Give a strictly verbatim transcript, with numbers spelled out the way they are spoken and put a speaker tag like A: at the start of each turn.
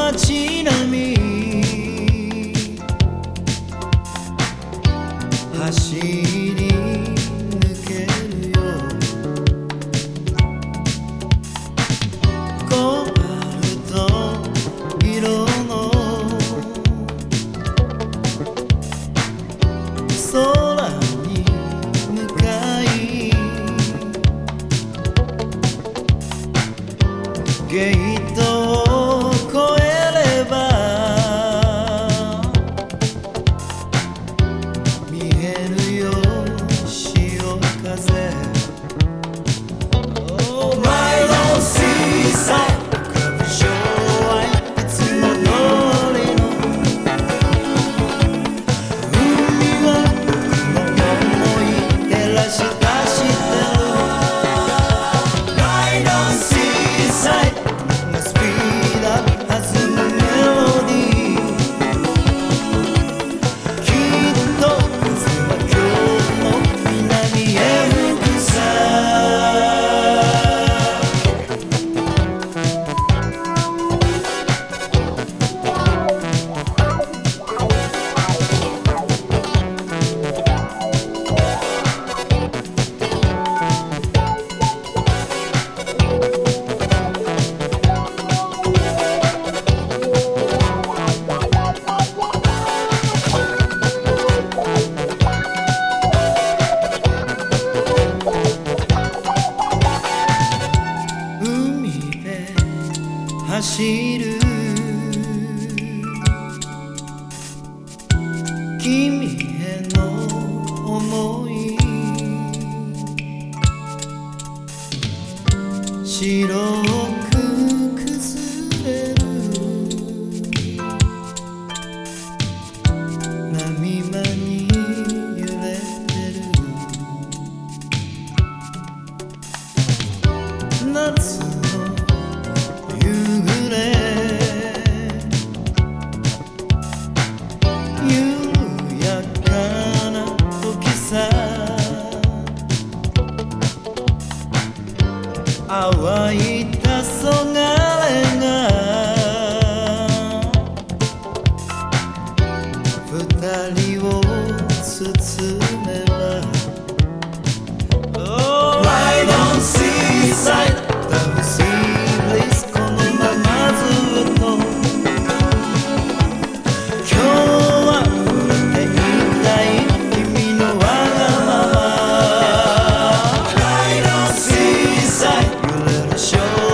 A: 街並み走り抜けるよコバルト色の空に向かいゲートを越えれば見えるよ潮風 Oh, right on seaside 浮かぶ昭和いつも通りの海は僕の想い照らし出してる Right on seaside Speed up 弾むメロディーきっと風は今日も南へ吹くさ海で走る君への想い白く崩れる波間に揺れてる夏の夕暮れ緩やかな時さ淡い黄昏が二人を包めば Oh, right on seaside The sea breeze このままずっと今日は触れていたい君のわがまま Right on seaside 揺れる